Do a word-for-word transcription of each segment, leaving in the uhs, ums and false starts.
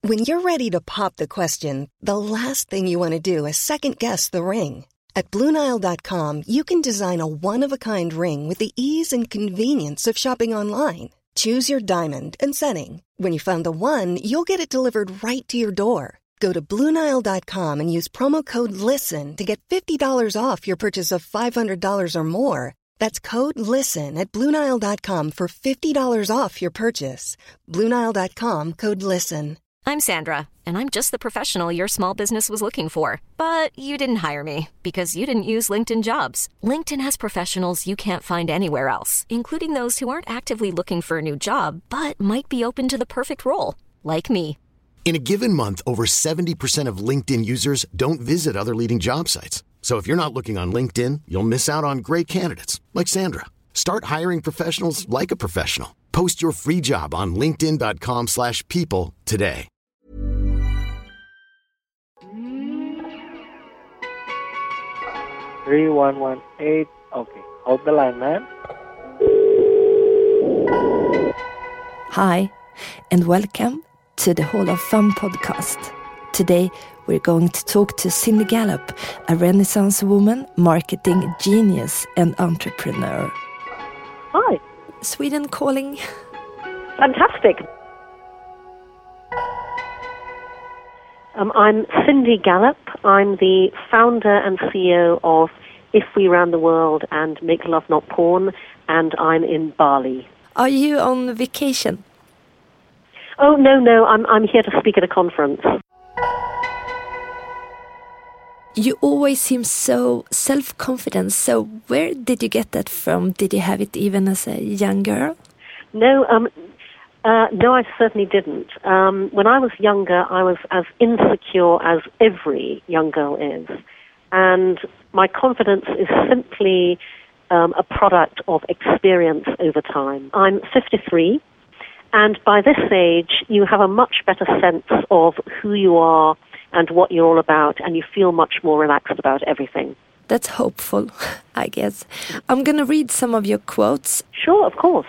When you're ready to pop the question, the last thing you want to do is second-guess the ring. At Blue Nile dot com, you can design a one-of-a-kind ring with the ease and convenience of shopping online. Choose your diamond and setting. When you find the one, you'll get it delivered right to your door. Go to Blue Nile dot com and use promo code LISTEN to get fifty dollars off your purchase of five hundred dollars or more. That's code LISTEN at Blue Nile dot com for fifty dollars off your purchase. Blue Nile dot com, code LISTEN. I'm Sandra, and I'm just the professional your small business was looking for. But you didn't hire me because you didn't use LinkedIn Jobs. LinkedIn has professionals you can't find anywhere else, including those who aren't actively looking for a new job, but might be open to the perfect role, like me. In a given month, over seventy percent of LinkedIn users don't visit other leading job sites. So if you're not looking on LinkedIn, you'll miss out on great candidates like Sandra. Start hiring professionals like a professional. Post your free job on linkedin dot com slash people today. three one one eight. Okay, hold the line, man. Hi, and welcome to the Hall of Fun podcast. Today, we're going to talk to Cindy Gallop, a Renaissance woman, marketing genius, and entrepreneur. Hi. Sweden calling. Fantastic. Um, I'm Cindy Gallop. I'm the founder and C E O of If We Ran the World and Make Love Not Porn, and I'm in Bali. Are you on vacation? Oh, no, no, I'm I'm here to speak at a conference. You always seem so self-confident. So where did you get that from? Did you have it even as a young girl? No, um, uh, no, I certainly didn't. Um, when I was younger, I was as insecure as every young girl is. And my confidence is simply um, a product of experience over time. I'm fifty-three. And by this age, you have a much better sense of who you are and what you're all about, and you feel much more relaxed about everything. That's hopeful, I guess. I'm going to read some of your quotes. Sure, of course.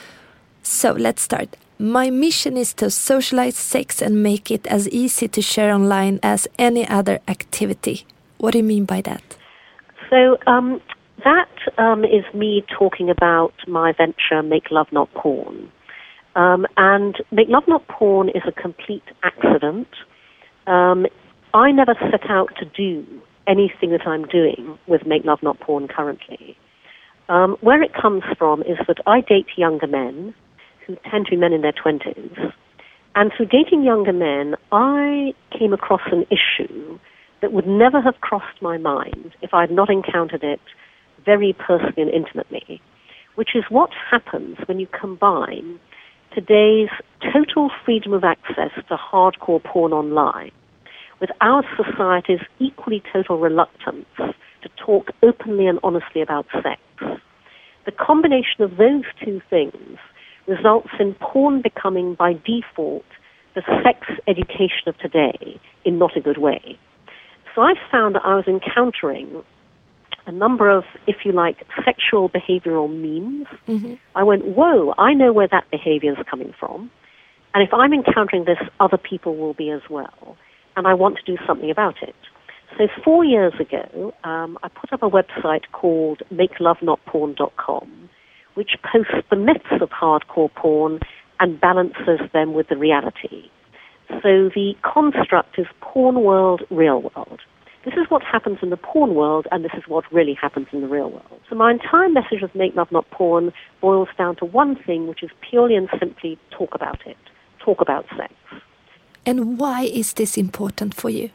So let's start. My mission is to socialize sex and make it as easy to share online as any other activity. What do you mean by that? So um, that um, is me talking about my venture, Make Love Not Porn. Um, and Make Love Not Porn is a complete accident. Um, I never set out to do anything that I'm doing with Make Love Not Porn currently. Um, where it comes from is that I date younger men who tend to be men in their twenties. And through dating younger men, I came across an issue that would never have crossed my mind if I had not encountered it very personally and intimately, which is what happens when you combine today's total freedom of access to hardcore porn online with our society's equally total reluctance to talk openly and honestly about sex. The combination of those two things results in porn becoming, by default, the sex education of today in not a good way. So I found that I was encountering a number of, if you like, sexual behavioral memes. Mm-hmm. I went, whoa, I know where that behavior is coming from. And if I'm encountering this, other people will be as well. And I want to do something about it. So four years ago, um, I put up a website called make love not porn dot com, which posts the myths of hardcore porn and balances them with the reality. So the construct is porn world, real world. This is what happens in the porn world, and this is what really happens in the real world. So my entire message of Make Love Not Porn boils down to one thing, which is purely and simply talk about it. Talk about sex. And why is this important for you?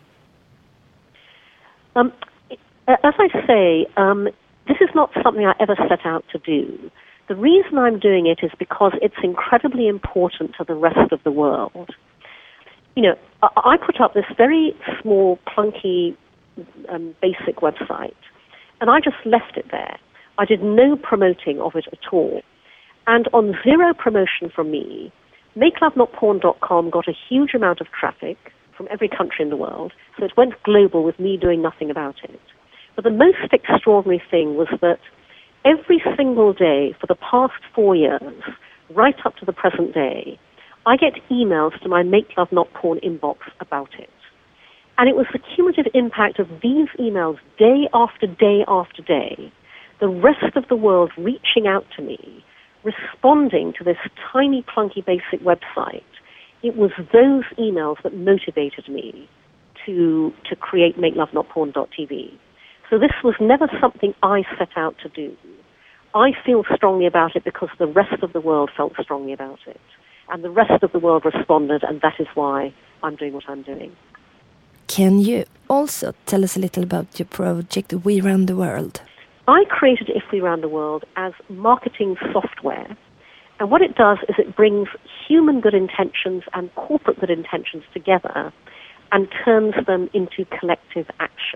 Um, as I say, um, this is not something I ever set out to do. The reason I'm doing it is because it's incredibly important to the rest of the world. You know, I put up this very small, clunky, um, basic website, and I just left it there. I did no promoting of it at all. And on zero promotion from me, make love not porn dot com got a huge amount of traffic from every country in the world, so it went global with me doing nothing about it. But the most extraordinary thing was that every single day for the past four years, right up to the present day, I get emails to my Make Love Not Porn inbox about it. And it was the cumulative impact of these emails day after day after day, the rest of the world reaching out to me, responding to this tiny, clunky, basic website. It was those emails that motivated me to to create make love not porn dot t v. So this was never something I set out to do. I feel strongly about it because the rest of the world felt strongly about it. And the rest of the world responded, and that is why I'm doing what I'm doing. Can you also tell us a little about your project, We Run the World? I created If We Ran the World as marketing software. And what it does is it brings human good intentions and corporate good intentions together and turns them into collective action.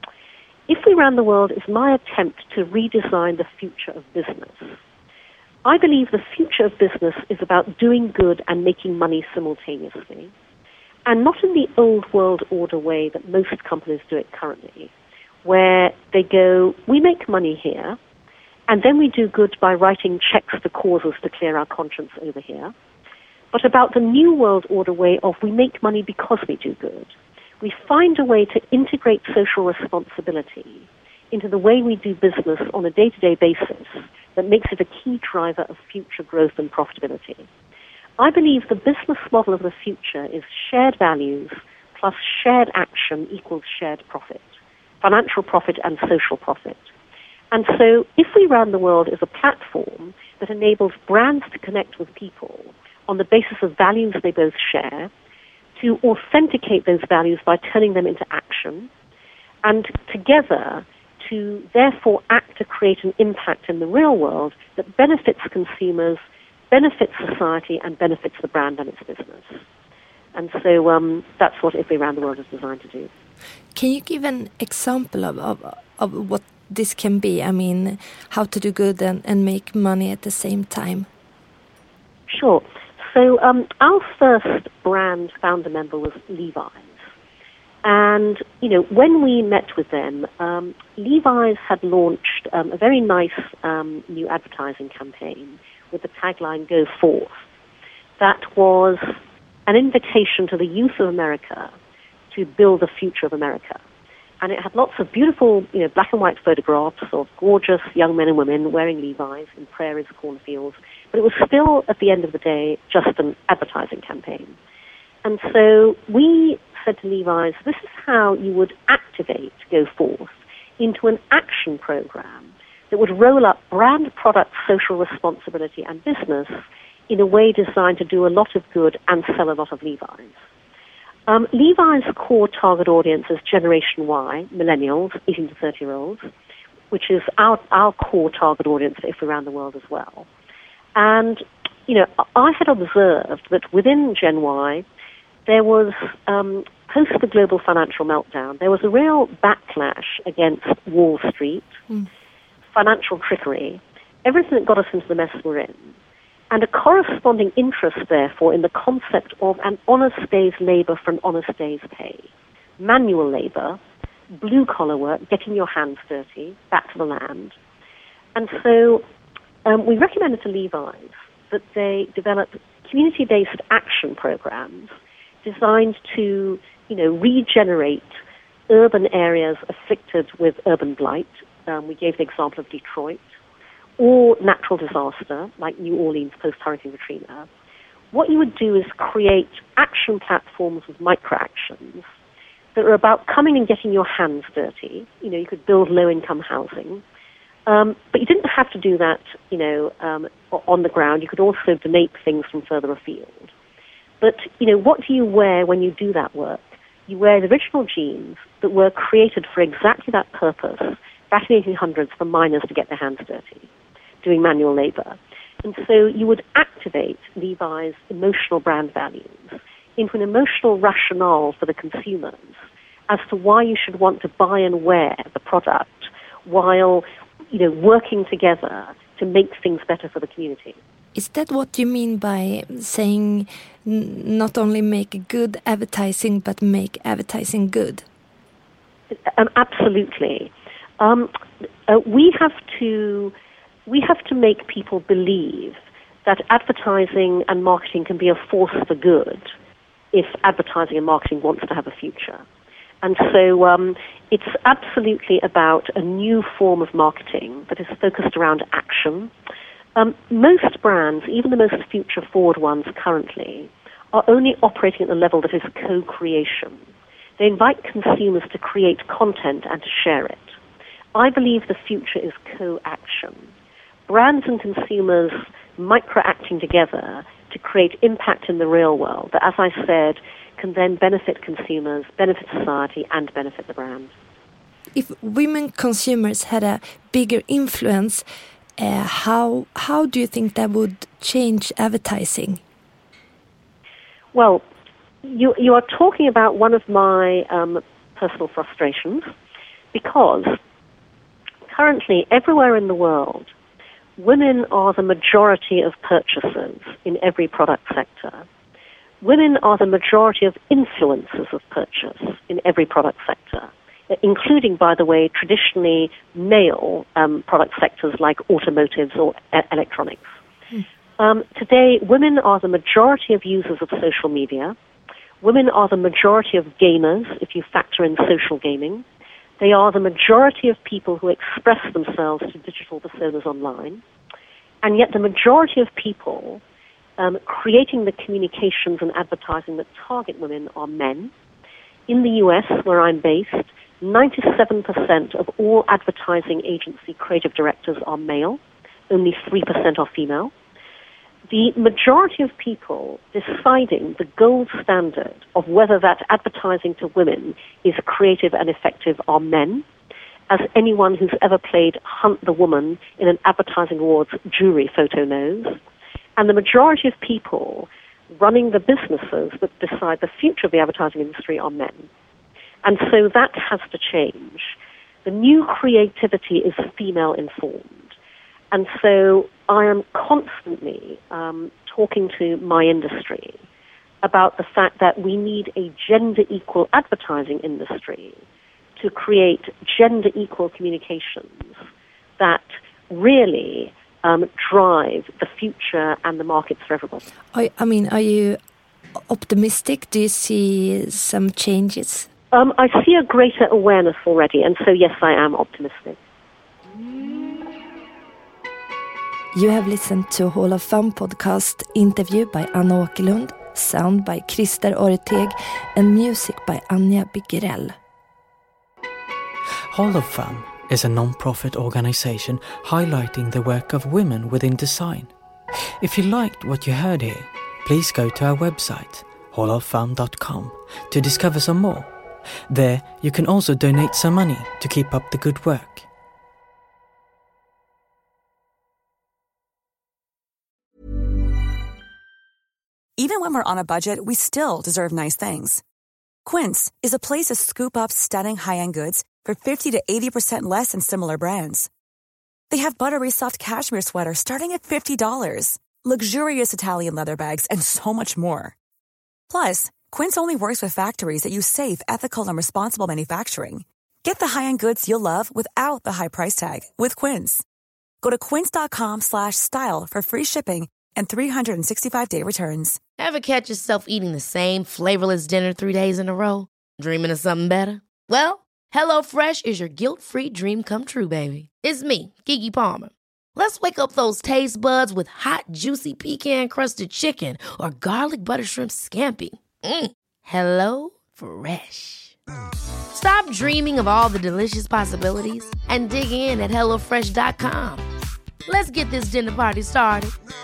If We Ran the World is my attempt to redesign the future of business. I believe the future of business is about doing good and making money simultaneously, and not in the old world order way that most companies do it currently, where they go, we make money here, and then we do good by writing checks to causes to clear our conscience over here, but about the new world order way of we make money because we do good. We find a way to integrate social responsibility into the way we do business on a day-to-day basis that makes it a key driver of future growth and profitability. I believe the business model of the future is shared values plus shared action equals shared profit, financial profit and social profit. And so If We Ran the World is a platform that enables brands to connect with people on the basis of values they both share, to authenticate those values by turning them into action, and together to therefore act to create an impact in the real world that benefits consumers, benefits society, and benefits the brand and its business. And so um, that's what If We Ran the World is designed to do. Can you give an example of, of, of what this can be? I mean, how to do good and, and make money at the same time? Sure. So um, our first brand founder member was Levi's. And, you know, when we met with them, um, Levi's had launched um, a very nice um, new advertising campaign with the tagline, Go Forth. That was an invitation to the youth of America to build the future of America. And it had lots of beautiful, you know, black and white photographs of gorgeous young men and women wearing Levi's in prairies, cornfields. But it was still, at the end of the day, just an advertising campaign. And so we said to Levi's, this is how you would activate Go Forth into an action program that would roll up brand, product, social responsibility and business in a way designed to do a lot of good and sell a lot of Levi's. Um, Levi's core target audience is Generation Y, millennials, eighteen to thirty-year-olds, which is our, our core target audience for If We Ran the World as well. And, you know, I had observed that within Gen Y, there was, um, post the global financial meltdown, there was a real backlash against Wall Street, mm. financial trickery, everything that got us into the mess we're in, and a corresponding interest, therefore, in the concept of an honest day's labor for an honest day's pay. Manual labor, blue-collar work, getting your hands dirty, back to the land. And so um, we recommended to Levi's that they develop community-based action programs designed to, you know, regenerate urban areas afflicted with urban blight. Um, we gave the example of Detroit, or natural disaster like New Orleans post-Hurricane Katrina. What you would do is create action platforms with micro-actions that are about coming and getting your hands dirty. You know, you could build low-income housing, um, but you didn't have to do that, you know, um, on the ground. You could also donate things from further afield. But, you know, what do you wear when you do that work? You wear the original jeans that were created for exactly that purpose back in the eighteen hundreds for miners to get their hands dirty, doing manual labor. And so you would activate Levi's emotional brand values into an emotional rationale for the consumers as to why you should want to buy and wear the product while, you know, working together to make things better for the community. Is that what you mean by saying n- not only make good advertising, but make advertising good? Um, absolutely. Um, uh, we have to we have to make people believe that advertising and marketing can be a force for good if advertising and marketing wants to have a future. And so um, it's absolutely about a new form of marketing that is focused around action. Um, most brands, even the most future-forward ones currently, are only operating at the level that is co-creation. They invite consumers to create content and to share it. I believe the future is co-action. Brands and consumers micro-acting together to create impact in the real world that, as I said, can then benefit consumers, benefit society, and benefit the brand. If women consumers had a bigger influence, uh, how how do you think that would change advertising? Well, you you are talking about one of my um, personal frustrations, because currently everywhere in the world, women are the majority of purchasers in every product sector. Women are the majority of influencers of purchase in every product sector, including, by the way, traditionally male um, product sectors like automotives or e- electronics. Mm. Um, today, women are the majority of users of social media. Women are the majority of gamers, if you factor in social gaming. They are the majority of people who express themselves to digital personas online. And yet the majority of people um, creating the communications and advertising that target women are men. In the U S, where I'm based, ninety-seven percent of all advertising agency creative directors are male. Only three percent are female. The majority of people deciding the gold standard of whether that advertising to women is creative and effective are men, as anyone who's ever played Hunt the Woman in an advertising awards jury photo knows. And the majority of people running the businesses that decide the future of the advertising industry are men. And so that has to change. The new creativity is female-informed. And so I am constantly um, talking to my industry about the fact that we need a gender-equal advertising industry to create gender-equal communications that really um, drive the future and the markets for everyone. I, I mean, are you optimistic? Do you see some changes? Um, I see a greater awareness already, and so yes, I am optimistic. You have listened to Hall of Fame podcast, interview by Anna Åkerlund, sound by Christer Orteg, and music by Anja Bigrell. Hall of Fame is a non-profit organization highlighting the work of women within design. If you liked what you heard here, please go to our website, hall of fame dot com, to discover some more. There, you can also donate some money to keep up the good work. Even when we're on a budget, we still deserve nice things. Quince is a place to scoop up stunning high-end goods for fifty to eighty percent less than similar brands. They have buttery soft cashmere sweaters starting at fifty dollars, luxurious Italian leather bags, and so much more. Plus, Quince only works with factories that use safe, ethical, and responsible manufacturing. Get the high-end goods you'll love without the high price tag with Quince. Go to quince.com slash style for free shipping and three sixty-five day returns. Ever catch yourself eating the same flavorless dinner three days in a row? Dreaming of something better? Well, HelloFresh is your guilt-free dream come true, baby. It's me, Keke Palmer. Let's wake up those taste buds with hot, juicy pecan-crusted chicken or garlic butter shrimp scampi. Mm. Hello Fresh. Stop dreaming of all the delicious possibilities and dig in at hello fresh dot com. Let's get this dinner party started.